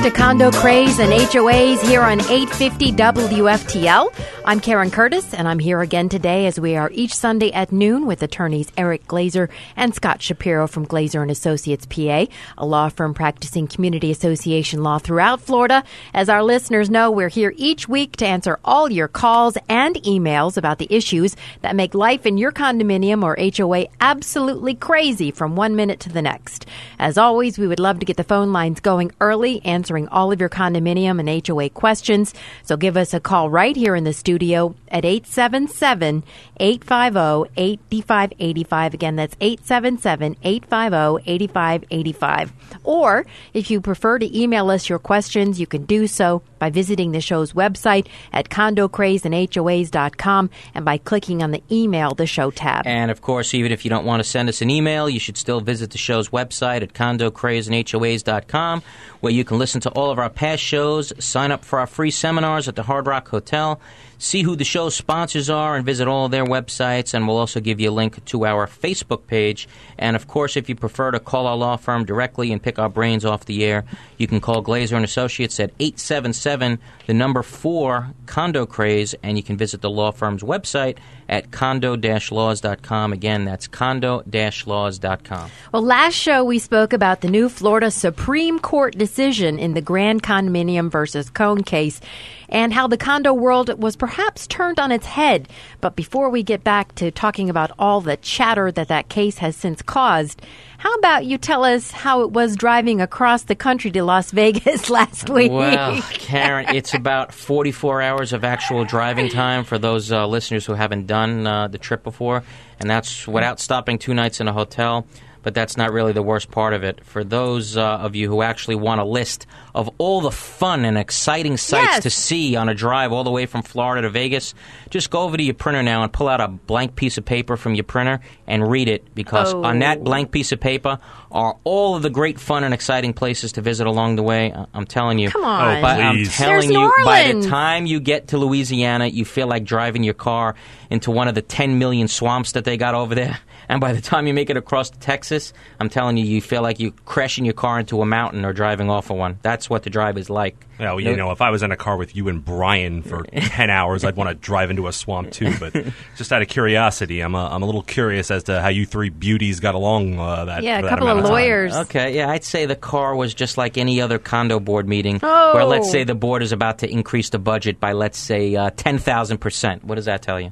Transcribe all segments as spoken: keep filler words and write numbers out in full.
to Condo Craze and H O As here on eight fifty W F T L. I'm Karen Curtis, and I'm here again today as we are each Sunday at noon with attorneys Eric Glazer and Scott Shapiro from Glazer and Associates P A, a law firm practicing community association law throughout Florida. As our listeners know, we're here each week to answer all your calls and emails about the issues that make life in your condominium or H O A absolutely crazy from one minute to the next. As always, we would love to get the phone lines going early, answering all of your condominium and H O A questions. So give us a call right here in the studio at eight seven seven, eight five zero, eight five eight five. Again, that's eight seven seven, eight five zero, eight five eight five. Or if you prefer to email us your questions, you can do so by visiting the show's website at condo craze and H O As dot com and by clicking on the Email the Show tab. And, of course, even if you don't want to send us an email, you should still visit the show's website at condo craze and H O As dot com, where you can listen to all of our past shows, sign up for our free seminars at the Hard Rock Hotel, see who the show's sponsors are, and visit all of their websites, and we'll also give you a link to our Facebook page. And, of course, if you prefer to call our law firm directly and pick our brains off the air, you can call Glazer and Associates at eight seven seven, the number four, Condo Craze, and you can visit the law firm's website at condo dash laws dot com. Again, that's condo dash laws dot com. Well, last show we spoke about the new Florida Supreme Court decision in the Grand Condominium versus Cone case and how the condo world was perhaps turned on its head. But before we get back to talking about all the chatter that that case has since caused, how about you tell us how it was driving across the country to Las Vegas last week? Well, Karen, it's about forty-four hours of actual driving time for those uh, listeners who haven't done uh, the trip before, and that's without stopping two nights in a hotel. But that's not really the worst part of it. For those uh, of you who actually want a list of all the fun and exciting sights yes. to see on a drive all the way from Florida to Vegas, just go over to your printer now and pull out a blank piece of paper from your printer and read it, because oh. on that blank piece of paper are all of the great fun and exciting places to visit along the way. I'm telling you. Come on. Oh, but I'm please. telling There's you, New by the Orleans. time you get to Louisiana, you feel like driving your car into one of the ten million swamps that they got over there. And by the time you make it across to Texas, I'm telling you, you feel like you're crashing your car into a mountain or driving off of one. That's what the drive is like. Well, you know, if I was in a car with you and Brian for ten hours, I'd want to drive into a swamp too. But just out of curiosity, I'm a, I'm a little curious as to how you three beauties got along uh, that Yeah, for a that couple amount of of time. lawyers. Okay, yeah, I'd say the car was just like any other condo board meeting, Oh. where let's say the board is about to increase the budget by, let's say, uh, ten thousand percent. What does that tell you?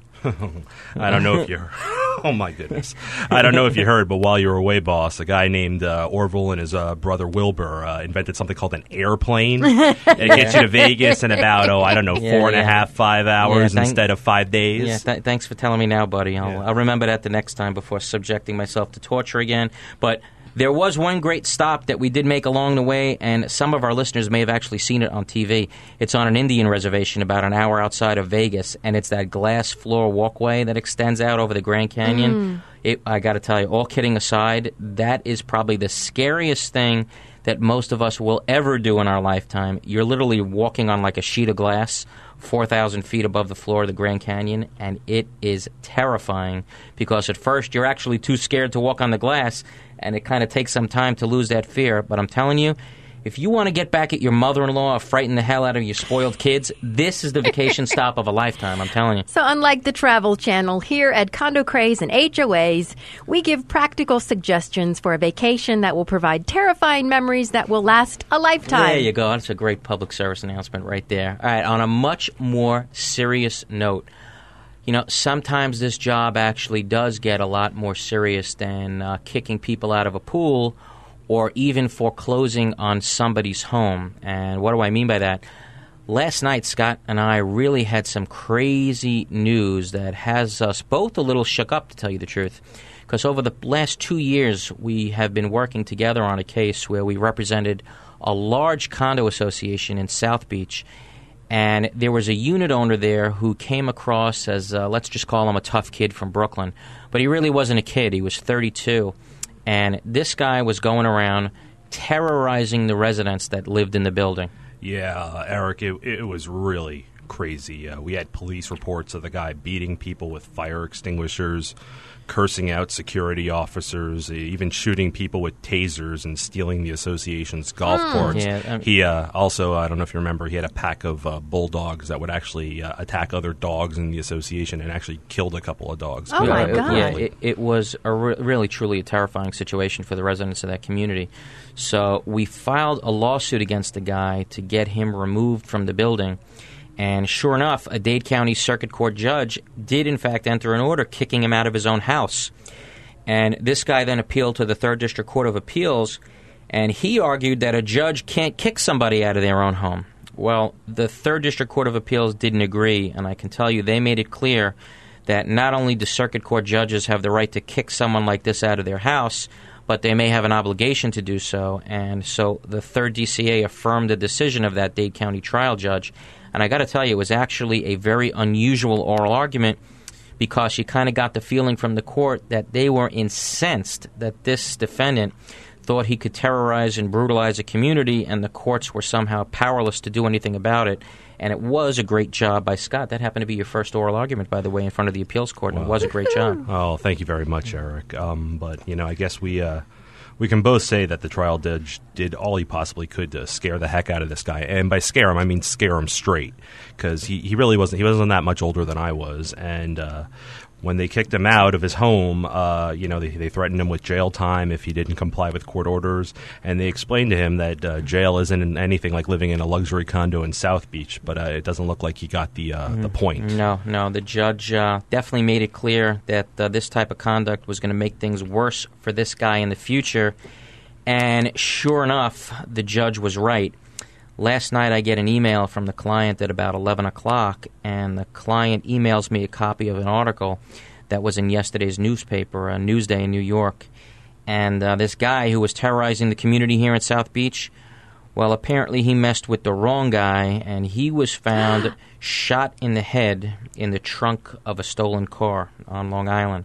I don't know if you oh, my goodness. I don't know if you heard, but while you were away, boss, a guy named uh, Orville and his uh, brother Wilbur uh, invented something called an airplane. It gets you to Vegas in about, oh, I don't know, Yeah, four and yeah. a half, five hours Yeah, thank- instead of five days. Yeah, th- thanks for telling me now, buddy. I'll, Yeah. I'll remember that the next time before subjecting myself to torture again. But there was one great stop that we did make along the way, and some of our listeners may have actually seen it on T V. It's on an Indian reservation about an hour outside of Vegas, and it's that glass floor walkway that extends out over the Grand Canyon. Mm. It, I got to tell you, all kidding aside, that is probably the scariest thing that most of us will ever do in our lifetime. You're literally walking on like a sheet of glass four thousand feet above the floor of the Grand Canyon, and it is terrifying because at first you're actually too scared to walk on the glass, and it kind of takes some time to lose that fear. But I'm telling you, if you want to get back at your mother-in-law or frighten the hell out of your spoiled kids, this is the vacation stop of a lifetime, I'm telling you. So unlike the Travel Channel, here at Condo Craze and H O As, we give practical suggestions for a vacation that will provide terrifying memories that will last a lifetime. There you go. That's a great public service announcement right there. All right, on a much more serious note, you know, sometimes this job actually does get a lot more serious than uh, kicking people out of a pool or even foreclosing on somebody's home. And what do I mean by that? Last night, Scott and I really had some crazy news that has us both a little shook up, to tell you the truth. Because over the last two years, we have been working together on a case where we represented a large condo association in South Beach. And there was a unit owner there who came across as, uh, let's just call him a tough kid from Brooklyn. But he really wasn't a kid. He was thirty-two. And this guy was going around terrorizing the residents that lived in the building. Yeah, Eric, it, it was really crazy. Uh, we had police reports of the guy beating people with fire extinguishers, cursing out security officers, even shooting people with tasers and stealing the association's golf Hmm. courts. Yeah, um, he uh, also, I don't know if you remember, he had a pack of uh, bulldogs that would actually uh, attack other dogs in the association and actually killed a couple of dogs. Oh, my it- God. Yeah, it, it was a re- really, truly a terrifying situation for the residents of that community. So we filed a lawsuit against the guy to get him removed from the building. And sure enough, a Dade County Circuit Court judge did, in fact, enter an order kicking him out of his own house. And this guy then appealed to the third District Court of Appeals, and he argued that a judge can't kick somebody out of their own home. Well, the third District Court of Appeals didn't agree, and I can tell you they made it clear that not only do circuit court judges have the right to kick someone like this out of their house, but they may have an obligation to do so. And so the third D C A affirmed the decision of that Dade County trial judge. And I got to tell you, it was actually a very unusual oral argument because you kind of got the feeling from the court that they were incensed that this defendant thought he could terrorize and brutalize a community, and the courts were somehow powerless to do anything about it. And it was a great job by Scott. That happened to be your first oral argument, by the way, in front of the appeals court, and Wow. it was a great job. Oh, thank you very much, Eric. Um, but, you know, I guess we uh, we can both say that the trial judge did all he possibly could to scare the heck out of this guy. And by scare him, I mean scare him straight, because he, he really wasn't he wasn't that much older than I was. And uh, when they kicked him out of his home, uh, you know, they, they threatened him with jail time if he didn't comply with court orders. And they explained to him that uh, jail isn't anything like living in a luxury condo in South Beach. But uh, it doesn't look like he got the uh, the point. No, no. The judge uh, definitely made it clear that uh, this type of conduct was going to make things worse for this guy in the future. And sure enough, the judge was right. Last night I get an email from the client at about eleven o'clock, and the client emails me a copy of an article that was in yesterday's newspaper, uh, Newsday in New York. And uh, this guy who was terrorizing the community here in South Beach, well, apparently he messed with the wrong guy, and he was found shot in the head in the trunk of a stolen car on Long Island.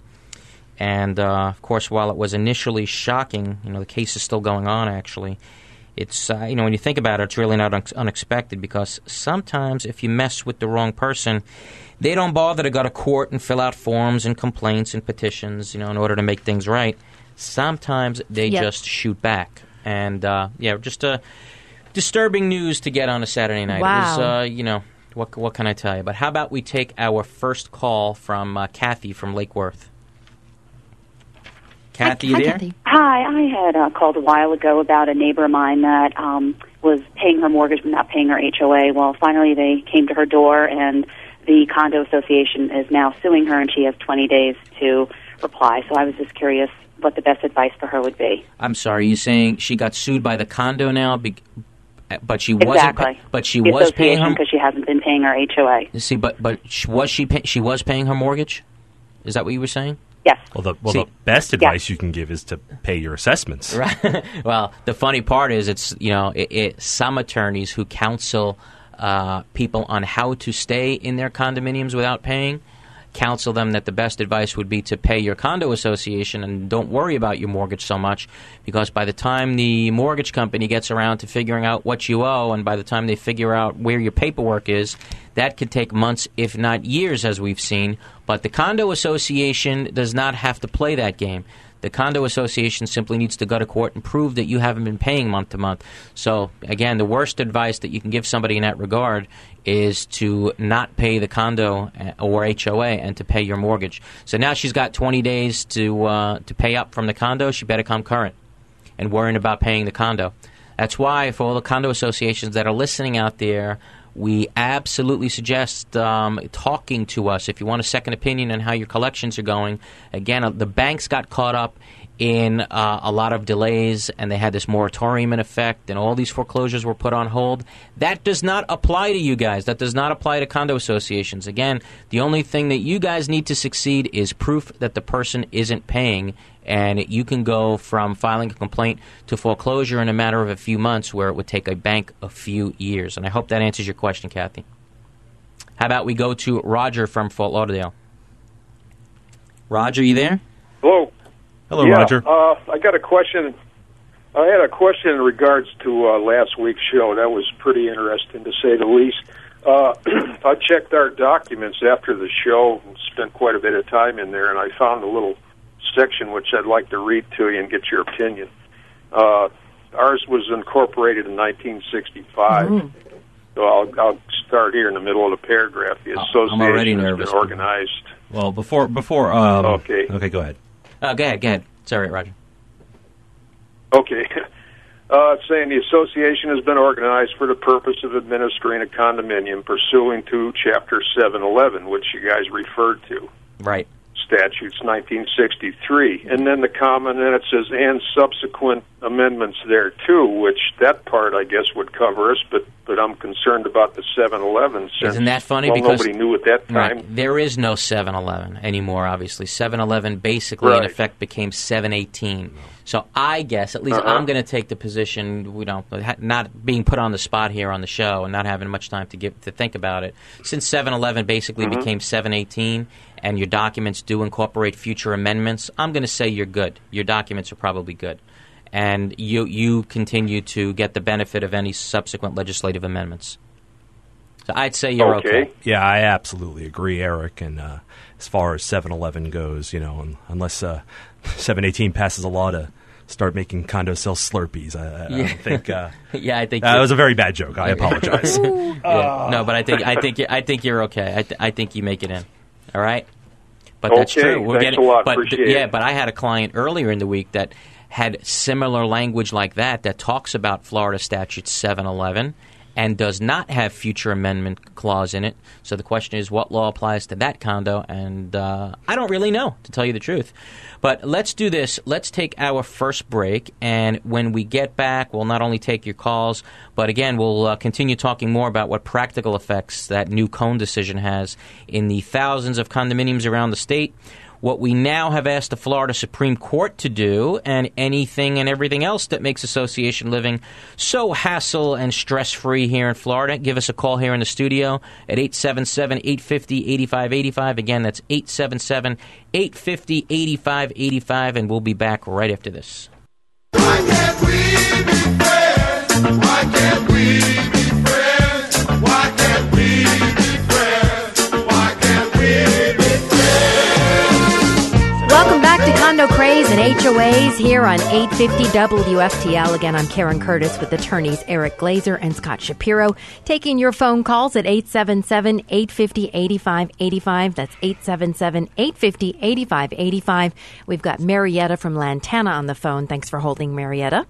And, uh, of course, while it was initially shocking, you know, the case is still going on, actually. It's, uh, you know, when you think about it, it's really not un- unexpected because sometimes if you mess with the wrong person, they don't bother to go to court and fill out forms and complaints and petitions, you know, in order to make things right. Sometimes they Yep. just shoot back. And, uh, yeah, just uh, disturbing news to get on a Saturday night. Wow. It was, uh, you know, what, what can I tell you? But how about we take our first call from uh, Kathy from Lake Worth? Kathy, Hi, you there? Kathy. Hi, I had uh, called a while ago about a neighbor of mine that um, was paying her mortgage but not paying her H O A. Well, finally they came to her door, and the condo association is now suing her, and she has twenty days to reply. So I was just curious what the best advice for her would be. I'm sorry, you're saying she got sued by the condo now, be- but she wasn't. Exactly. Pa- but she the was paying her. because she hasn't been paying her H O A. See, but but sh- was she pay- she was paying her mortgage? Is that what you were saying? Yes. Well, the, well, See- the best advice you can give is to pay your assessments. Right. Well, the funny part is, it's you know, it, it, some attorneys who counsel uh, people on how to stay in their condominiums without paying counsel them that the best advice would be to pay your condo association and don't worry about your mortgage so much, because by the time the mortgage company gets around to figuring out what you owe, and by the time they figure out where your paperwork is, that could take months, if not years, as we've seen. But the condo association does not have to play that game. The condo association simply needs to go to court and prove that you haven't been paying month to month. So, again, the worst advice that you can give somebody in that regard is to not pay the condo or H O A and to pay your mortgage. So now she's got twenty days to uh, to pay up from the condo. She better come current and worrying about paying the condo. That's why, for all the condo associations that are listening out there, we absolutely suggest um, talking to us if you want a second opinion on how your collections are going. Again, uh, the banks got caught up in uh, a lot of delays, and they had this moratorium in effect, and all these foreclosures were put on hold. That does not apply to you guys. That does not apply to condo associations. Again, the only thing that you guys need to succeed is proof that the person isn't paying, and you can go from filing a complaint to foreclosure in a matter of a few months, where it would take a bank a few years. And I hope that answers your question, Kathy. How about we go to Roger from Fort Lauderdale? Roger, you there? Hello. Hello, yeah, Roger. Uh, I got a question. I had a question in regards to uh, last week's show. That was pretty interesting, to say the least. Uh, I checked our documents after the show and spent quite a bit of time in there, and I found a little section which I'd like to read to you and get your opinion. Uh, ours was incorporated in nineteen sixty-five. Mm. So I'll, I'll start here in the middle of the paragraph. The association has been organized. Well, before before um, okay, okay, go ahead. Uh, go ahead, go ahead. Sorry, Roger. Okay. Uh, it's saying the association has been organized for the purpose of administering a condominium pursuant to Chapter seven eleven, which you guys referred to. Right. Statutes nineteen sixty-three. And then the comment, and it says, and subsequent amendments there, too, which that part, I guess, would cover us, but, but I'm concerned about the seven eleven. Since, Isn't that funny? Well, because nobody knew at that time. Right, there is no seven eleven anymore, obviously. seven eleven basically, right. in effect, became seven eighteen. So I guess, at least uh-huh. I'm going to take the position, we don't, not being put on the spot here on the show and not having much time to give to think about it. Since seven eleven basically mm-hmm. became seven eighteen, and your documents do incorporate future amendments, I'm going to say you're good. Your documents are probably good. And you you continue to get the benefit of any subsequent legislative amendments. So I'd say you're okay. okay. Yeah, I absolutely agree, Eric. And uh, as far as seven eleven goes, you know, unless uh, seven eighteen passes a law to start making condo sell Slurpees, I, I yeah. don't think. Uh, yeah, I think that uh, was a very bad joke. I apologize. yeah. uh. No, but I think I think I think you're okay. I, th- I think you make it in. All right. But okay, that's true. We're thanks getting, a lot. But Appreciate yeah, it. but I had a client earlier in the week that had similar language like that that talks about Florida Statute seven eleven and does not have future amendment clause in it. So the question is, what law applies to that condo? And uh, I don't really know, to tell you the truth. But let's do this. Let's take our first break, and when we get back, we'll not only take your calls, but again, we'll uh, continue talking more about what practical effects that new Cone decision has in the thousands of condominiums around the state, what we now have asked the Florida Supreme Court to do, and anything and everything else that makes association living so hassle and stress-free here in Florida. Give us a call here in the studio at eight seven seven, eight five zero, eight five eight five. Again, that's eight seven seven, eight five zero, eight five eight five, and we'll be back right after this. Why can't we be friends? Why can't we be friends? Why can't we be friends? Why can't we be friends? Welcome back to Condo Craze and H O As here on eight fifty W F T L. Again, I'm Karen Curtis with attorneys Eric Glazer and Scott Shapiro, taking your phone calls at eight seven seven, eight five zero, eight five eight five. That's eight seven seven, eight five zero, eight five eight five. We've got Marietta from Lantana on the phone. Thanks for holding, Marietta.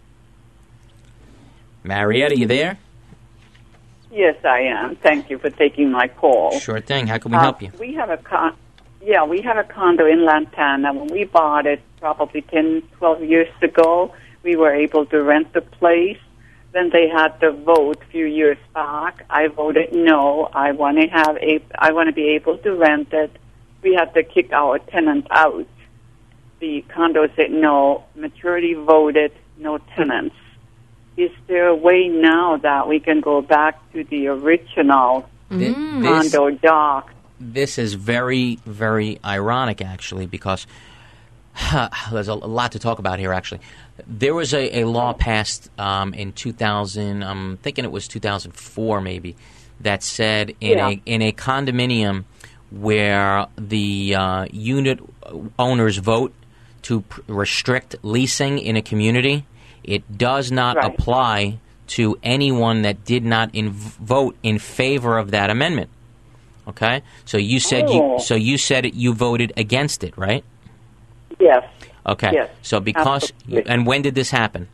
Marietta, you there? Yes, I am. Thank you for taking my call. Sure thing. How can we uh, help you? We have a con- yeah, we have a condo in Lantana. When we bought it probably ten, twelve years ago, we were able to rent the place. Then they had the vote a few years back. I voted no. I want to have a. I want to be able to rent it. We had to kick our tenant out. The condo said no. Majority voted no tenants. Is there a way now that we can go back to the original Th- condo this, doc? This is very, very ironic, actually, because there's a, a lot to talk about here, actually. There was a, a law passed um, in two thousand, I'm thinking it was two thousand four maybe, that said in Yeah. a in a condominium where the uh, unit owners vote to pr- restrict leasing in a community, it does not Right. apply to anyone that did not in- vote in favor of that amendment. Okay, so you said Oh. you so you said it, you voted against it, right? Yes. Okay, Yes, so because absolutely. and when did this happen?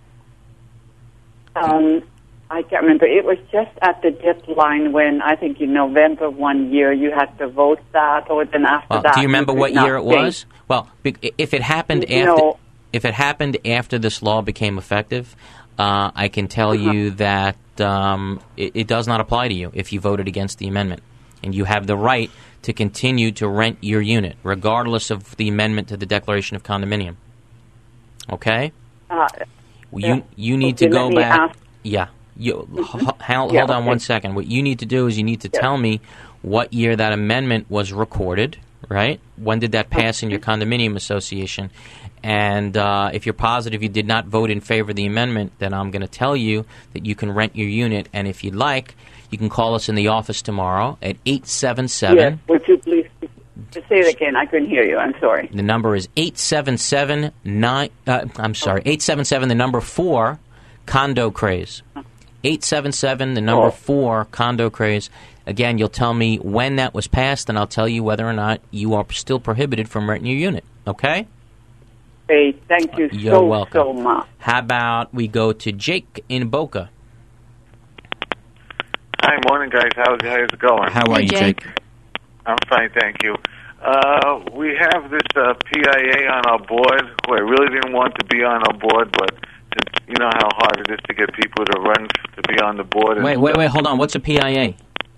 Um, I can't remember. It was just at the deadline when I think in November one year you had to vote that, or then after Well, that. do you remember could what not year it change. was? Well, be- if it happened You after know- if it happened after this law became effective, uh, I can tell Uh-huh. you that um, it, it does not apply to you if you voted against the amendment, and you have the right to continue to rent your unit regardless of the amendment to the Declaration of Condominium. Okay, Uh, you you need Okay, to go let me back. ask- Yeah, you h- h- hold, Yeah, hold on okay. one second. What you need to do is you need to Yeah. tell me what year that amendment was recorded, right? When did that pass in your condominium association? And uh, if you're positive you did not vote in favor of the amendment, then I'm going to tell you that you can rent your unit. And if you'd like, you can call us in the office tomorrow at eight seven seven. Yes, would you please just say it again? I couldn't hear you. I'm sorry. The number is eight seven seven nine. Uh, I'm sorry, eight seven seven. The number four, Condo Craze. Eight seven seven. The number Oh. four, Condo Craze. Again, you'll tell me when that was passed, and I'll tell you whether or not you are still prohibited from renting your unit. Okay? Hey, thank you You're so, welcome. so much. How about we go to Jake in Boca? Hi, morning, guys. How's, how's it going? How are Hey, you, Jake. Jake? I'm fine, thank you. Uh, we have this uh, P I A on our board who I really didn't want to be on our board, but since you know how hard it is to get people to run to be on the board. and Wait, wait, wait. Hold on. What's a P I A?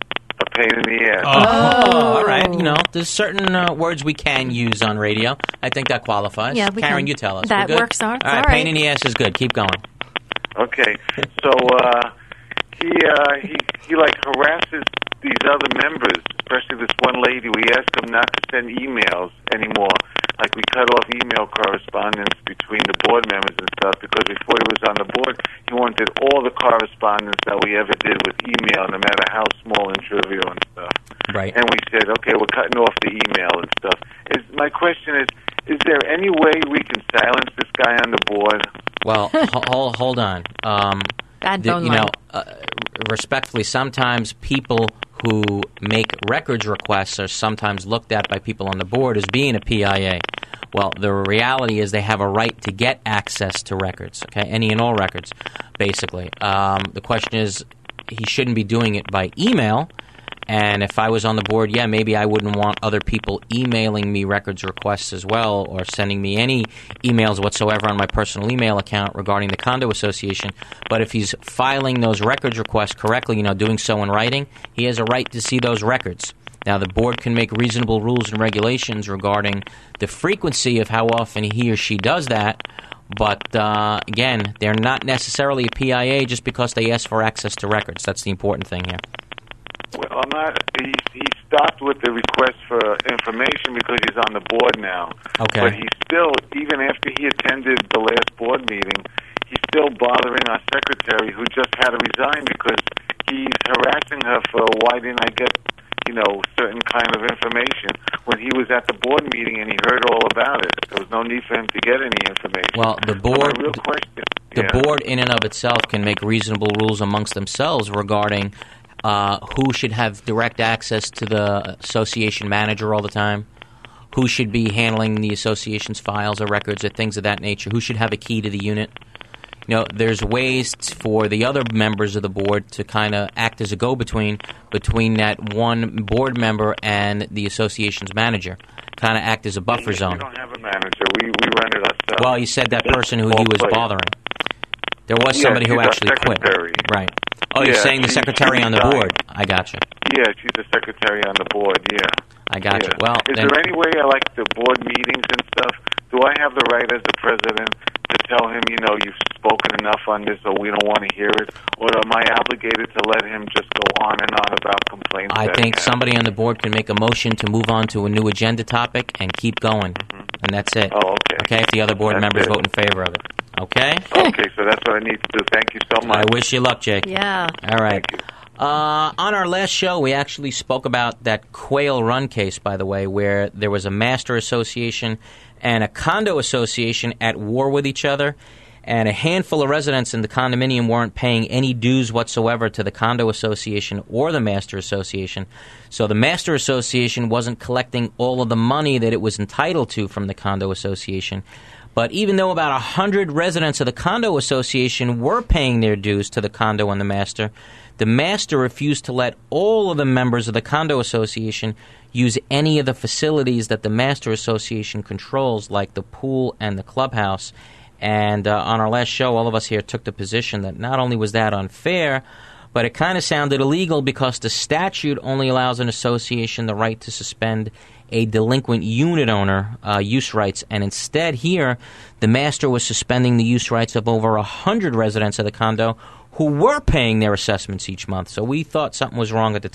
A pain in the ass. Oh, all right. You know, there's certain uh, words we can use on radio. I think that qualifies. Yeah, we Karen, can. you tell us. That We're good? works, all- All it's right, all pain right. in the ass is good. Keep going. Okay, so uh, he uh, he he like harasses these other members, especially this one lady. We asked him not to send emails anymore. Like we cut off email correspondence between the board members and stuff because before he was on the board, he wanted all the correspondence that we ever did with email, no matter how small and trivial and stuff. Right. And we said, okay, we're cutting off the email and stuff. Is my question is, is there any way we can silence this guy on the board? Well, hold, hold on. Um, Bad the- phone you line. know, uh, respectfully, sometimes people who make records requests are sometimes looked at by people on the board as being a P I A. Well, the reality is they have a right to get access to records, okay, any and all records, basically. Um, the question is, he shouldn't be doing it by email. And if I was on the board, yeah, maybe I wouldn't want other people emailing me records requests as well or sending me any emails whatsoever on my personal email account regarding the condo association. But if he's filing those records requests correctly, you know, doing so in writing, he has a right to see those records. Now, the board can make reasonable rules and regulations regarding the frequency of how often he or she does that. But, uh, again, they're not necessarily a P I A just because they ask for access to records. That's the important thing here. Well, I'm not. He, he stopped with the request for information because he's on the board now. Okay. But he's still, even after he attended the last board meeting, he's still bothering our secretary, who just had to resign because he's harassing her for why didn't I get, you know, certain kind of information when he was at the board meeting and he heard all about it. There was no need for him to get any information. Well, the So board, my real question, the yeah. board in and of itself can make reasonable rules amongst themselves regarding uh, who should have direct access to the association manager all the time, who should be handling the association's files or records or things of that nature, who should have a key to the unit. You know, there's ways t- for the other members of the board to kind of act as a go-between between that one board member and the association's manager, kind of act as a buffer We zone. don't have a manager. We we run it ourselves. Well, you said that person who he was Ball player. bothering. There was Yeah, somebody who she's our actually quit. secretary. Right. Oh, you're Yeah, saying the she- secretary she on the resigned. board. I gotcha. Yeah, she's the secretary on the board, yeah. I gotcha. Yeah. Well, is then, there any way I like the board meetings and stuff? Do I have the right as the president to tell him, you know, you've spoken enough on this or we don't want to hear it? Or am I obligated to let him just go on and on about complaints? I that think he has? somebody on the board can make a motion to move on to a new agenda topic and keep going. And that's it. Oh, okay. Okay, if the other board That's members it. vote in favor of it. Okay? Okay, so that's what I need to do. Thank you so much. I wish you luck, Jake. Yeah. All right. Thank you. Uh, on our last show, we actually spoke about that Quail Run case, by the way, where there was a master association and a condo association at war with each other, and a handful of residents in the condominium weren't paying any dues whatsoever to the condo association or the master association. So the master association wasn't collecting all of the money that it was entitled to from the condo association. But even though about one hundred residents of the condo association were paying their dues to the condo and the master, the master refused to let all of the members of the condo association use any of the facilities that the master association controls, like the pool and the clubhouse. And uh, on our last show, all of us here took the position that not only was that unfair, but it kind of sounded illegal because the statute only allows an association the right to suspend a delinquent unit owner uh, use rights. And instead here, the master was suspending the use rights of over one hundred residents of the condo who were paying their assessments each month. So we thought something was wrong at the time.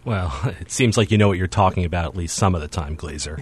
Well, it seems like you know what you're talking about at least some of the time, Glazer.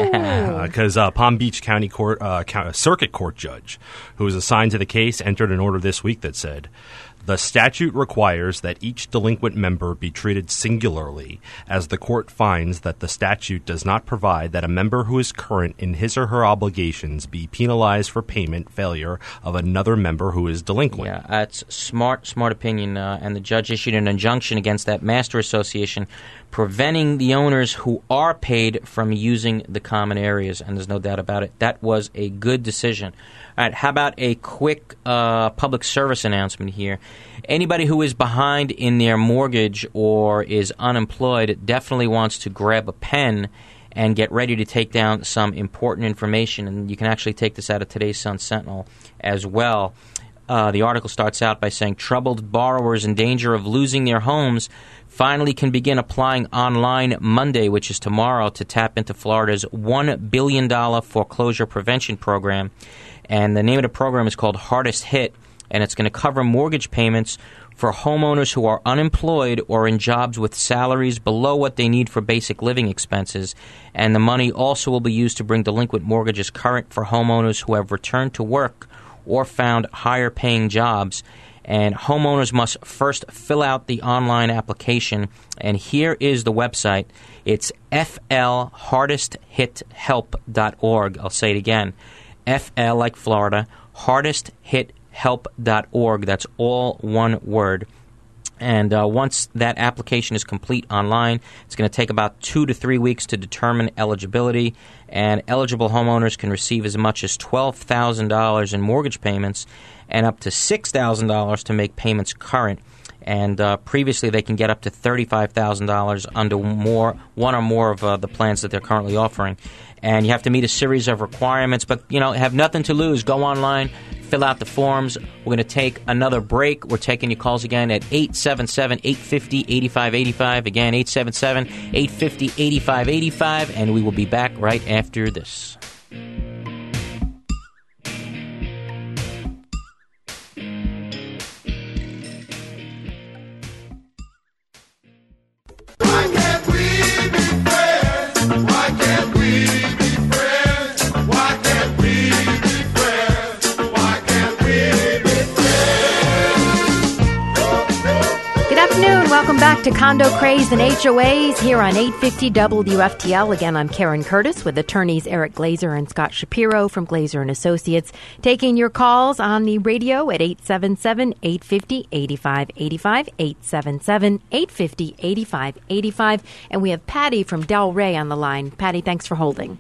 Because uh, uh, Palm Beach County Court uh, County, Circuit Court judge, who was assigned to the case, entered an order this week that said, the statute requires that each delinquent member be treated singularly, as the court finds that the statute does not provide that a member who is current in his or her obligations be penalized for payment failure of another member who is delinquent. Yeah, that's smart, smart opinion. Uh, and the judge issued an injunction against that master association, preventing the owners who are paid from using the common areas. And there's no doubt about it. That was a good decision. All right, how about a quick uh, public service announcement here? Anybody who is behind in their mortgage or is unemployed definitely wants to grab a pen and get ready to take down some important information. And you can actually take this out of today's Sun Sentinel as well. Uh, the article starts out by saying, troubled borrowers in danger of losing their homes finally can begin applying online Monday, which is tomorrow, to tap into Florida's one billion dollars foreclosure prevention program. And the name of the program is called Hardest Hit, and it's going to cover mortgage payments for homeowners who are unemployed or in jobs with salaries below what they need for basic living expenses. And the money also will be used to bring delinquent mortgages current for homeowners who have returned to work or found higher-paying jobs. And homeowners must first fill out the online application. And here is the website. It's f l hardest hit help dot org. I'll say it again. F L like Florida, hardest hit help dot org. That's all one word. And uh, once that application is complete online, it's going to take about two to three weeks to determine eligibility. And eligible homeowners can receive as much as twelve thousand dollars in mortgage payments and up to six thousand dollars to make payments current. And uh, previously, they can get up to thirty-five thousand dollars under more, one or more of uh, the plans that they're currently offering. And you have to meet a series of requirements, but, you know, have nothing to lose. Go online, fill out the forms. We're going to take another break. We're taking your calls again at eight seven seven, eight five zero, eight five eight five. Again, eight seven seven, eight five zero, eight five eight five. And we will be back right after this. Why can't we be friends? Why can't we be friends? Why can't we be friends? Why can't we be friends? Good afternoon. Welcome back to Condo Craze and H O As here on eight fifty W F T L. Again, I'm Karen Curtis with attorneys Eric Glazer and Scott Shapiro from Glazer and Associates, taking your calls on the radio at eight seven seven, eight five zero, eight five eight five, eight seven seven, eight five zero, eight five eight five. And we have Patty from Delray on the line. Patty, thanks for holding.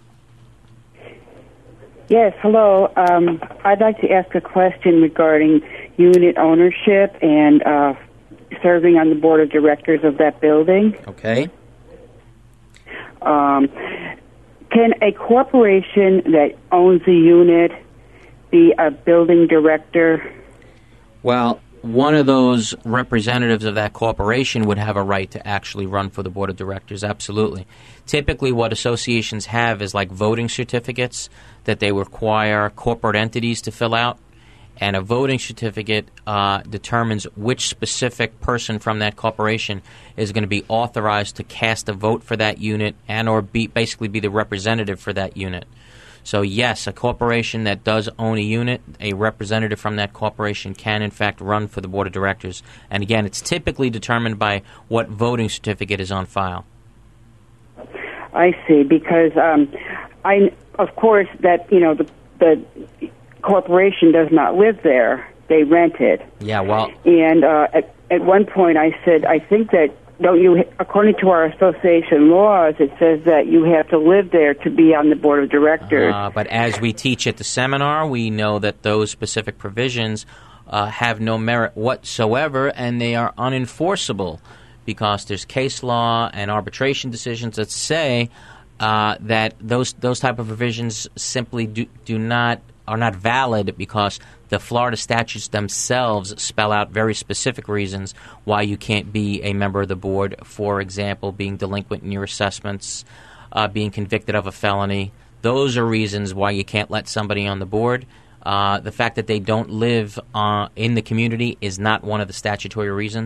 Yes, hello. Um, I'd like to ask a question regarding unit ownership and uh, serving on the board of directors of that building. Okay. Um, can a corporation that owns a unit be a building director? Well, one of those representatives of that corporation would have a right to actually run for the board of directors, absolutely. Typically what associations have is like voting certificates that they require corporate entities to fill out. And a voting certificate uh, determines which specific person from that corporation is going to be authorized to cast a vote for that unit and or be, basically be the representative for that unit. So, yes, a corporation that does own a unit, a representative from that corporation can, in fact, run for the board of directors. And, again, it's typically determined by what voting certificate is on file. I see, because um, I, of course, that, you know, the the corporation does not live there. They rent it. Yeah, well... And uh, at, at one point I said, I think that, don't you, according to our association laws, it says that you have to live there to be on the board of directors. Uh, but as we teach at the seminar, we know that those specific provisions uh, have no merit whatsoever, and they are unenforceable because there's case law and arbitration decisions that say uh, that those those type of provisions simply do, do not are not valid because the Florida statutes themselves spell out very specific reasons why you can't be a member of the board. For example, being delinquent in your assessments, uh, being convicted of a felony. Those are reasons why you can't let somebody on the board. Uh, the fact that they don't live uh, in the community is not one of the statutory reasons.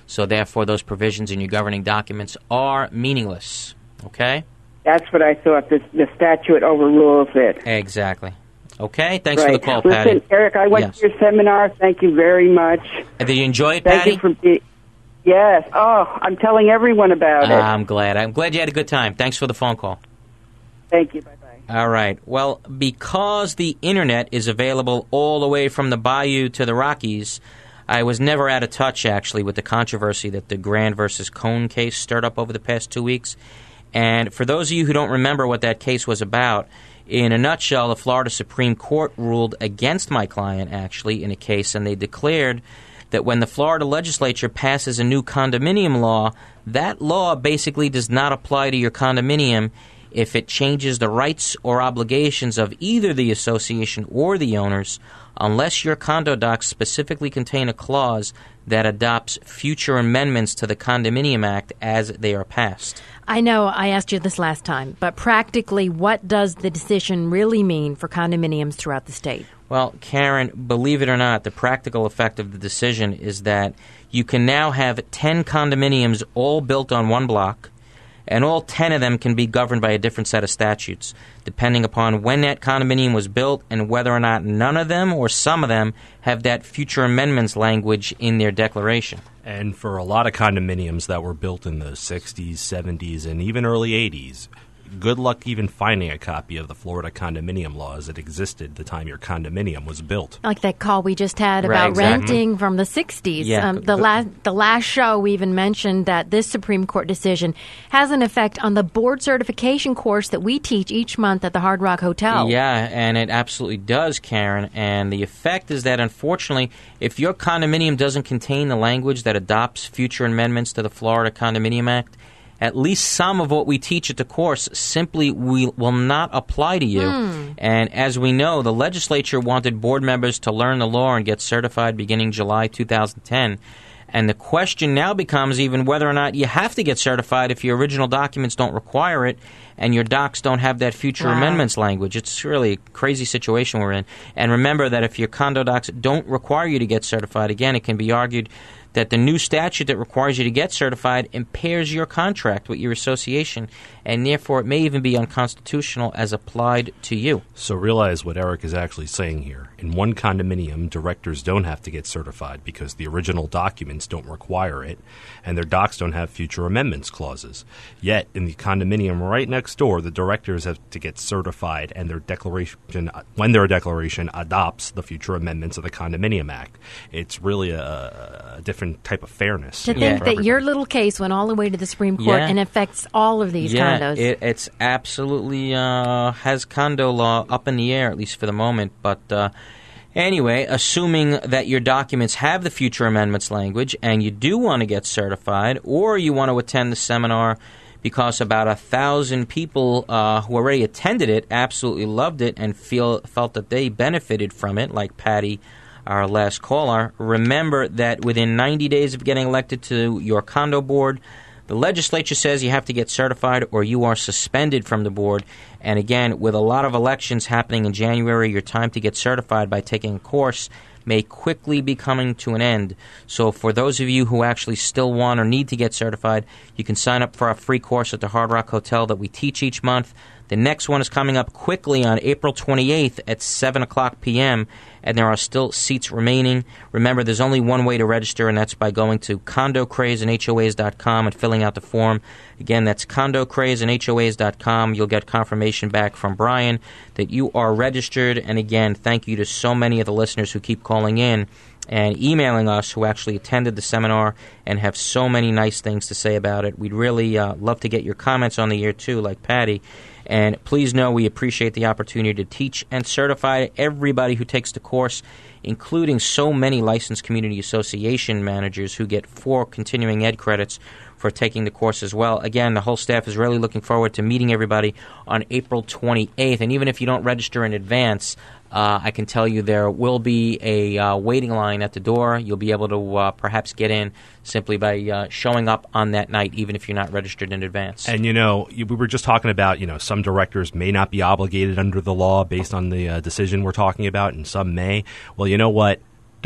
So therefore, those provisions in your governing documents are meaningless. Okay? That's what I thought. The, the statute overrules it. Exactly. Okay? Thanks right. for the call, Listen, Patty. Eric, I went Yes. to your seminar. Thank you very much. Did you enjoy it, Thank Patty? you for being... Yes. Oh, I'm telling everyone about it. I'm glad. I'm glad you had a good time. Thanks for the phone call. Thank you. Bye-bye. All right. Well, because the Internet is available all the way from the Bayou to the Rockies, I was never out of touch, actually, with the controversy that the Grand versus Cone case stirred up over the past two weeks. And for those of you who don't remember what that case was about, in a nutshell, the Florida Supreme Court ruled against my client, actually, in a case, and they declared that when the Florida legislature passes a new condominium law, that law basically does not apply to your condominium if it changes the rights or obligations of either the association or the owners, unless your condo docs specifically contain a clause that adopts future amendments to the Condominium Act as they are passed. I know I asked you this last time, but practically, what does the decision really mean for condominiums throughout the state? Well, Karen, believe it or not, the practical effect of the decision is that you can now have ten condominiums all built on one block, and all ten of them can be governed by a different set of statutes, depending upon when that condominium was built and whether or not none of them or some of them have that future amendments language in their declaration. And for a lot of condominiums that were built in the sixties, seventies, and even early eighties, good luck even finding a copy of the Florida condominium laws that existed the time your condominium was built. Like that call we just had about Right, exactly. renting from the sixties. Yeah. Um, the, last, the last show we even mentioned that this Supreme Court decision has an effect on the board certification course that we teach each month at the Hard Rock Hotel. Yeah, and it absolutely does, Karen. And the effect is that, unfortunately, if your condominium doesn't contain the language that adopts future amendments to the Florida Condominium Act, at least some of what we teach at the course simply we, will not apply to you. Mm. And as we know, the legislature wanted board members to learn the law and get certified beginning July two thousand ten. And the question now becomes even whether or not you have to get certified if your original documents don't require it and your docs don't have that future Wow. amendments language. It's really a crazy situation we're in. And remember that if your condo docs don't require you to get certified, again, it can be argued that the new statute that requires you to get certified impairs your contract with your association, and therefore it may even be unconstitutional as applied to you. So realize what Eric is actually saying here. In one condominium, directors don't have to get certified because the original documents don't require it, and their docs don't have future amendments clauses. Yet, in the condominium right next door, the directors have to get certified, and their declaration, when their declaration adopts the future amendments of the Condominium Act. It's really a, a different type of fairness. To for think that everybody. your little case went all the way to the Supreme Court Yeah. and affects all of these yeah, condos. It, it's absolutely uh, has condo law up in the air, at least for the moment. But uh, anyway, assuming that your documents have the future amendments language and you do want to get certified, or you want to attend the seminar because about a thousand people uh, who already attended it absolutely loved it and feel felt that they benefited from it, like Patty, our last caller, remember that within ninety days of getting elected to your condo board, the legislature says you have to get certified or you are suspended from the board. And again, with a lot of elections happening in January, your time to get certified by taking a course may quickly be coming to an end. So for those of you who actually still want or need to get certified, you can sign up for our free course at the Hard Rock Hotel that we teach each month. The next one is coming up quickly on April twenty-eighth at seven o'clock p.m., and there are still seats remaining. Remember, there's only one way to register, and that's by going to condo craze and H O As dot com and filling out the form. Again, that's condo craze and H O As dot com. You'll get confirmation back from Brian that you are registered. And again, thank you to so many of the listeners who keep calling in and emailing us who actually attended the seminar and have so many nice things to say about it. We'd really uh, love to get your comments on the air, too, like Patty. And please know we appreciate the opportunity to teach and certify everybody who takes the course, including so many licensed community association managers who get four continuing ed credits for taking the course as well. Again, the whole staff is really looking forward to meeting everybody on April twenty-eighth. And even if you don't register in advance, uh, I can tell you there will be a uh, waiting line at the door. You'll be able to uh, perhaps get in simply by uh, showing up on that night, even if you're not registered in advance. And, you know, we were just talking about, you know, some directors may not be obligated under the law based on the uh, decision we're talking about, and some may. Well, you know what?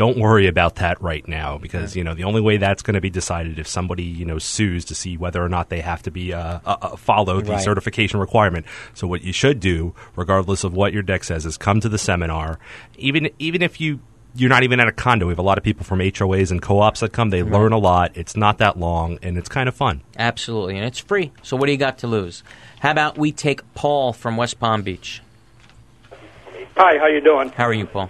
don't worry about that right now because, you know, the only way that's going to be decided if somebody, you know, sues to see whether or not they have to be uh, uh, uh, follow the Right. certification requirement. So what you should do, regardless of what your deck says, is come to the seminar. Even even if you you're not even at a condo. We have a lot of people from H O As and co-ops that come. They Right. learn a lot. It's not that long, and it's kind of fun. Absolutely, and it's free. So what do you got to lose? How about we take Paul from West Palm Beach? Hi, how you doing? How are you, Paul?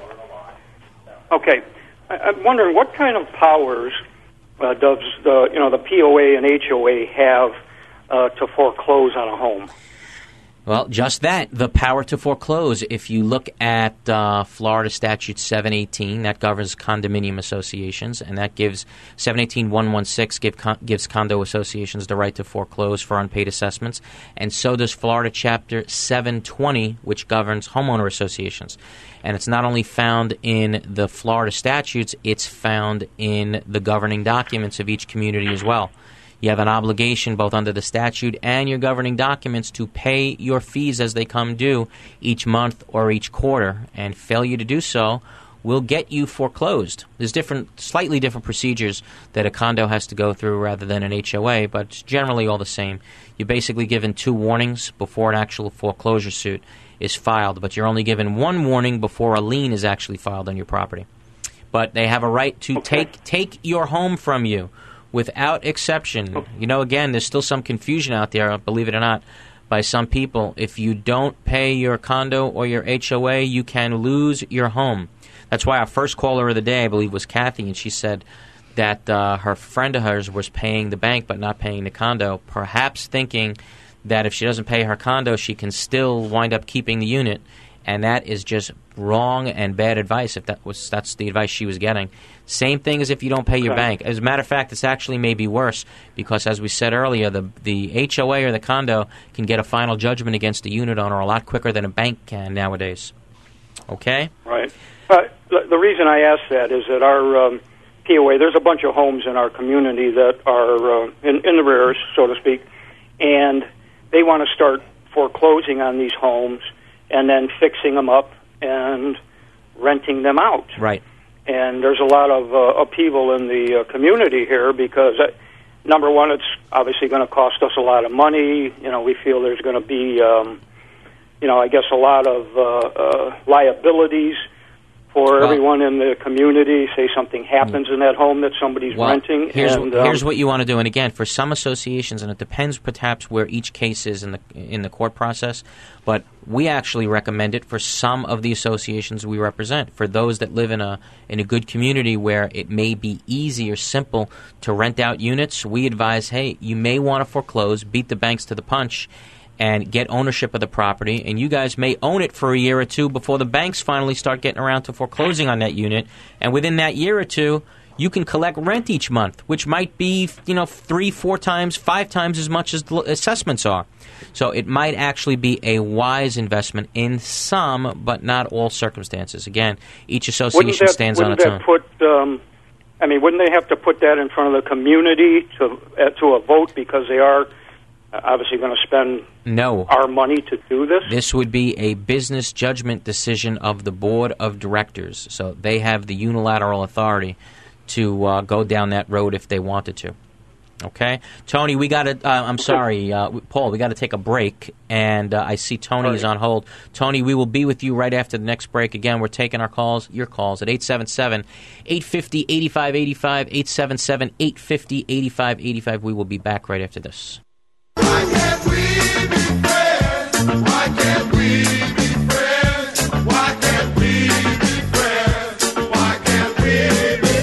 Okay, I, I'm wondering what kind of powers uh, does the you know the P O A and H O A have uh, to foreclose on a home? Well, just that, the power to foreclose. If you look at uh, Florida Statute seven eighteen, that governs condominium associations, and that gives seven eighteen one sixteen give, con- gives condo associations the right to foreclose for unpaid assessments, and so does Florida Chapter seven twenty, which governs homeowner associations. And it's not only found in the Florida statutes, it's found in the governing documents of each community as well. You have an obligation both under the statute and your governing documents to pay your fees as they come due each month or each quarter, and failure to do so will get you foreclosed. There's different, slightly different procedures that a condo has to go through rather than an H O A, but it's generally all the same. You're basically given two warnings before an actual foreclosure suit is filed, but you're only given one warning before a lien is actually filed on your property. But they have a right to Okay. take take your home from you without exception. You know, again, there's still some confusion out there, believe it or not, by some people. If you don't pay your condo or your H O A, you can lose your home. That's why our first caller of the day, I believe, was Kathy, and she said that uh, her friend of hers was paying the bank but not paying the condo, perhaps thinking that if she doesn't pay her condo, she can still wind up keeping the unit. And that is just wrong and bad advice if that was that's the advice she was getting. Same thing as if you don't pay your Okay. bank. As a matter of fact, it's actually maybe worse because, as we said earlier, the the H O A or the condo can get a final judgment against the unit owner a lot quicker than a bank can nowadays. Okay? Right. But the, the reason I ask that is that our um, P O A, there's a bunch of homes in our community that are uh, in, in the rears, so to speak, and they want to start foreclosing on these homes and then fixing them up and renting them out. Right. And there's a lot of uh, upheaval in the uh, community here because, uh, number one, it's obviously going to cost us a lot of money. You know, we feel there's going to be, um, you know, I guess a lot of uh, uh, liabilities for Well- everyone in the community. Say something happens in that home that somebody's Well, renting. here's, and, um, here's what you want to do. And again, for some associations, and it depends perhaps where each case is in the in the court process, but we actually recommend it for some of the associations we represent. For those that live in a in a good community where it may be easy or simple to rent out units, we advise, hey, you may want to foreclose, beat the banks to the punch, and get ownership of the property, and you guys may own it for a year or two before the banks finally start getting around to foreclosing on that unit. And within that year or two, you can collect rent each month, which might be, you know, three, four times, five times as much as the assessments are. So it might actually be a wise investment in some, but not all circumstances. Again, each association wouldn't that, stands on wouldn't its that own. put, um, I mean, wouldn't they have to put that in front of the community to uh, to a vote because they are obviously going to spend No. our money to do this? This would be a business judgment decision of the board of directors. So they have the unilateral authority to uh, go down that road if they wanted to. Okay? Tony, we got to, uh, I'm sorry, uh, Paul, we got to take a break. And uh, I see Tony is on hold. Tony, we will be with you right after the next break. Again, we're taking our calls, your calls, at eight seven seven, eight five zero, eight five eight five, eight seven seven, eight five zero, eight five eight five. We will be back right after this. Why can't we be friends? Why can't we be friends? Why can't we be friends? Why can't we be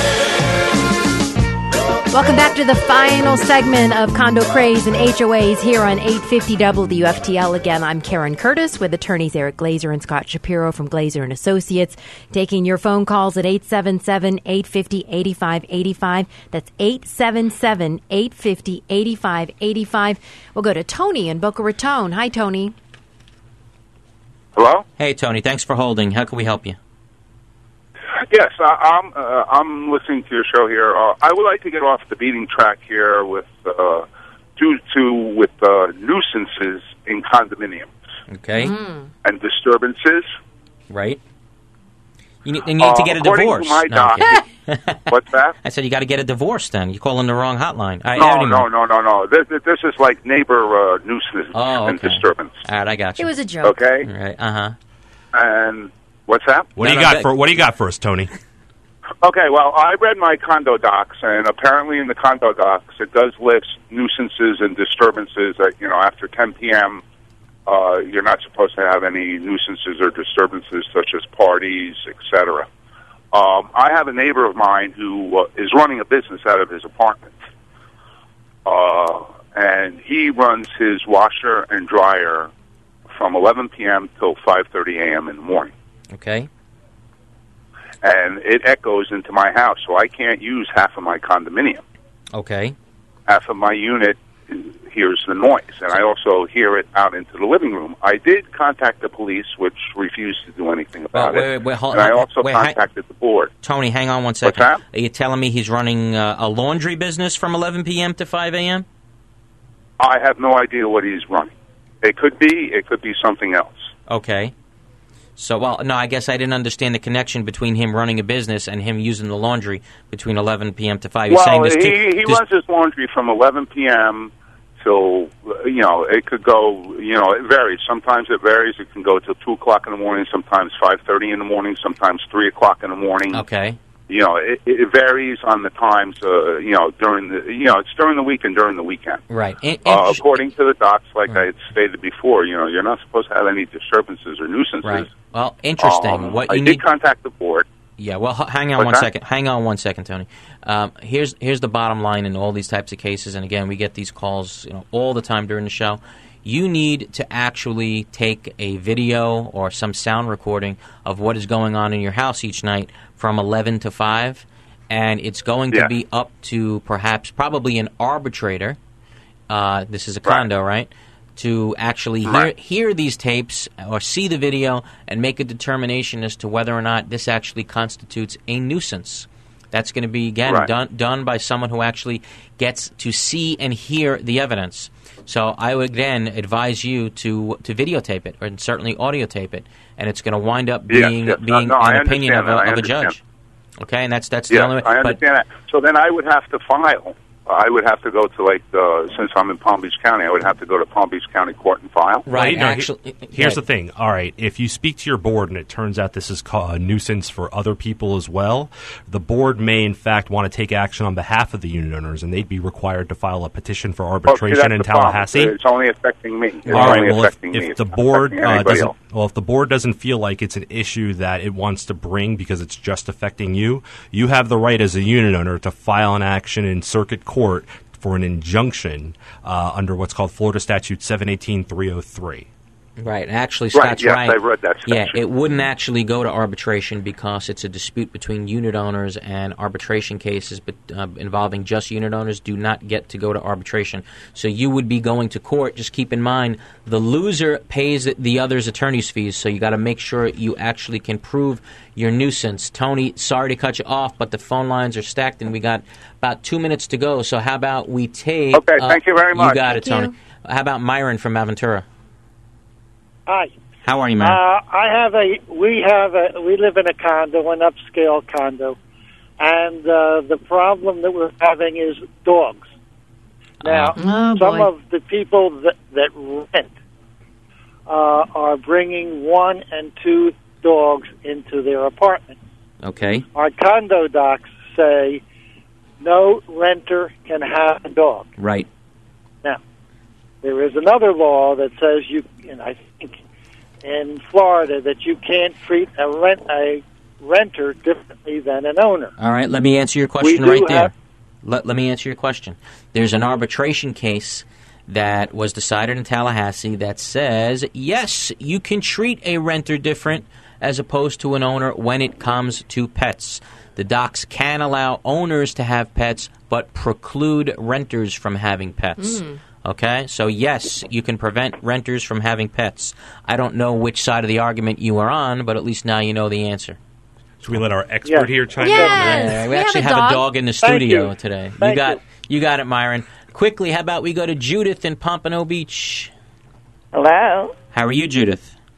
friends? Welcome back to the final segment of Condo Craze and H O As here on eight fifty W F T L. Again, I'm Karen Curtis with attorneys Eric Glazer and Scott Shapiro from Glazer and Associates, taking your phone calls at eight seven seven, eight five zero, eight five eight five. That's eight seven seven, eight five zero, eight five eight five. We'll go to Tony in Boca Raton. Hi, Tony. Hello? Hey, Tony, thanks for holding. How can we help you? Yes, I, I'm uh, I'm listening to your show here. Uh, I would like to get off the beating track here with uh, due to with uh, nuisances in condominiums Okay. and disturbances. Right. You need, you need to get a Uh, according divorce. to my No, I'm doc- kidding. What's that? I said you got to get a divorce. Then you're calling the wrong hotline. I, No, anyway. no, no, no, no. This, this is like neighbor uh, nuisance Oh, and okay. disturbance. All right, I got you. It was a joke. Okay. Right. Uh huh. And what's that? What No, do you no, got that- for What do you got for us, Tony? Okay, well, I read my condo docs, and apparently in the condo docs, it does list nuisances and disturbances that, you know, after ten p.m., uh, you're not supposed to have any nuisances or disturbances such as parties, et cetera. Um, I have a neighbor of mine who uh, is running a business out of his apartment. Uh, and he runs his washer and dryer from eleven p.m. till five thirty a.m. in the morning. Okay. And it echoes into my house, so I can't use half of my condominium. Okay. Half of my unit hears the noise, and I also hear it out into the living room. I did contact the police, which refused to do anything about Well, wait, it. wait, wait, hold- and I also wait, hang- contacted the board. Tony, hang on one second. What's that? Are you telling me he's running uh, a laundry business from eleven p.m. to five a.m.? I have no idea what he's running. It could be, it could be something else. Okay. So, well, no, I guess I didn't understand the connection between him running a business and him using the laundry between eleven p.m. to five. You're well, saying there's he, two, he there's- runs his laundry from eleven p.m. till, you know, it could go, you know, it varies. Sometimes it varies. It can go till two o'clock in the morning, sometimes five thirty in the morning, sometimes three o'clock in the morning. Okay. You know, it, it varies on the times, uh, you know, during the, you know, it's during the week and during the weekend. Right. In, Uh, in- according to the docs, like I had stated before, you know, you're not supposed to have any disturbances or nuisances. right. Well, interesting. Um, what I you did need. contact the board. Yeah, well, h- hang on What's one that? second. Hang on one second, Tony. Um, here's here's the bottom line in all these types of cases, and again, we get these calls, you know, all the time during the show. You need to actually take a video or some sound recording of what is going on in your house each night from eleven to five, and it's going to Yeah. be up to perhaps probably an arbitrator. Uh, this is a Right. condo, right? To actually hear, Right. hear these tapes or see the video and make a determination as to whether or not this actually constitutes a nuisance. That's going to be, again, Right. done done by someone who actually gets to see and hear the evidence. So I would, again, advise you to to videotape it, or certainly audio tape it, and it's going to wind up Yes, being yes. being No, no, I an opinion of a, understand that. I of a understand. judge. Okay, and that's that's the Yeah, only way. I but- understand that. So then I would have to file. I would have to go to, like, uh, since I'm in Palm Beach County, I would have to go to Palm Beach County Court and file. Well, right, you know, he- actually. here's yeah. the thing. All right, if you speak to your board and it turns out this is ca- a nuisance for other people as well, the board may in fact want to take action on behalf of the unit owners, and they'd be required to file a petition for Oh, see, arbitration that's in the problem. Tallahassee. It's only affecting me. It's All right. only Well, if, affecting me. if It's the not board affecting uh, anybody doesn't, else. well, if the board doesn't feel like it's an issue that it wants to bring because it's just affecting you, you have the right as a unit owner to file an action in circuit court for an injunction uh, under what's called Florida Statute seven eighteen three oh three. Right. Actually, Right, Scott's yes, right. I've read that Yeah, section. it wouldn't actually go to arbitration because it's a dispute between unit owners, and arbitration cases but, uh, involving just unit owners do not get to go to arbitration. So you would be going to court. Just keep in mind, the loser pays the other's attorney's fees, so you got to make sure you actually can prove your nuisance. Tony, sorry to cut you off, but the phone lines are stacked, and we got about two minutes to go. So how about we take... Okay, thank you very much. You got it, Thank Tony. How about Myron from Aventura? Hi. How are you, Uh, Myron? I have a. We have a. We live in a condo, an upscale condo, and uh, the problem that we're having is dogs. Now, Oh, some boy. of the people that that rent uh, are bringing one and two dogs into their apartment. Okay. Our condo docs say no renter can have a dog. Right. Now, there is another law that says you, and I think in Florida, that you can't treat a rent a renter differently than an owner. All right, let me answer your question do right there. have- Let, let me answer your question. There's an arbitration case that was decided in Tallahassee that says, yes, you can treat a renter different as opposed to an owner when it comes to pets. The docs can allow owners to have pets, but preclude renters from having pets. Okay? So, yes, you can prevent renters from having pets. I don't know which side of the argument you are on, but at least now you know the answer. Should we let our expert Yeah. here chime Yes. in? Yeah, we, we have actually a have a dog. dog in the Thank studio you. today. you Thank got you. you got it, Myron. Quickly, how about we go to Judith in Pompano Beach? Hello. How are you, Judith?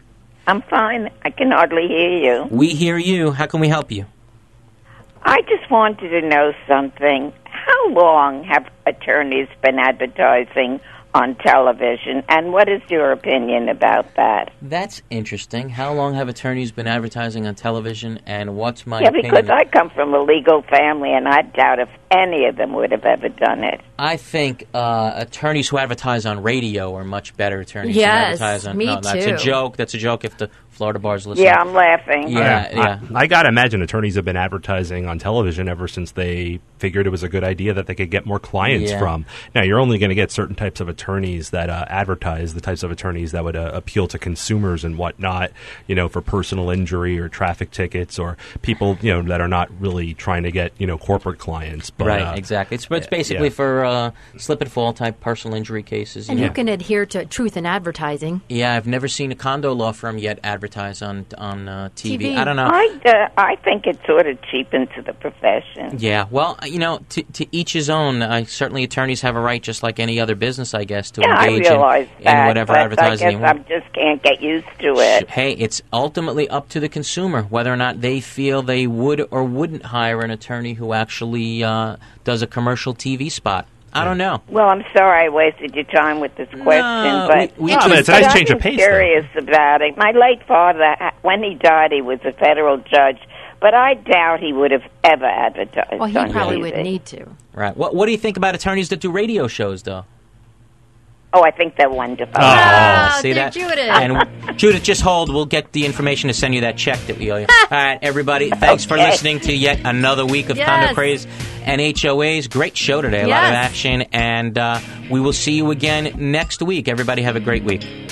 I'm fine. I can hardly hear you. We hear you. How can we help you? I just wanted to know something. How long have attorneys been advertising on television, and what is your opinion about that? That's interesting. How long have attorneys been advertising on television, and what's my yeah, opinion? because I come from a legal family, and I doubt if any of them would have ever done it. I think uh, attorneys who advertise on radio are much better attorneys Yes, who advertise on... me no, that's too. a joke. That's a joke if the Florida bar's listening. Yeah, I'm laughing. Yeah, yeah. I, I got to imagine attorneys have been advertising on television ever since they figured it was a good idea that they could get more clients Yeah. from. Now, you're only going to get certain types of attorneys that uh, advertise, the types of attorneys that would uh, appeal to consumers and whatnot, you know, for personal injury or traffic tickets or people, you know, that are not really trying to get, you know, corporate clients. But, right, uh, exactly. It's, it's basically yeah. for uh, slip and fall type personal injury cases. And you who know. can adhere to truth in advertising? Yeah, I've never seen a condo law firm yet advertise on on uh, T V. T V. I don't know. I, uh, I think it sort of cheapens the profession. Yeah, well, you know, to, to each his own. Uh, certainly, attorneys have a right, just like any other business, I guess, to Yeah, I engage in, realize in that, whatever but advertising I they guess want. I just can't get used to it. Hey, it's ultimately up to the consumer whether or not they feel they would or wouldn't hire an attorney who actually uh, does a commercial T V spot. I don't know. Well, I'm sorry I wasted your time with this question, but, we- we No, just- but it's a nice change of I'm pace, though. curious about it. My late father, when he died, he was a federal judge, but I doubt he would have ever advertised Well, he on probably T V. would need to. Right. What What do you think about attorneys that do radio shows, though? Oh, I think they're wonderful. Ah, see dear that? Judith. And Judith, just hold. We'll get the information to send you that check that we owe you. All right, everybody. Thanks for Okay. listening to yet another week of Yes. Condo Craze and H O As. Great show today. A lot of Yes. action, and uh, we will see you again next week. Everybody, have a great week.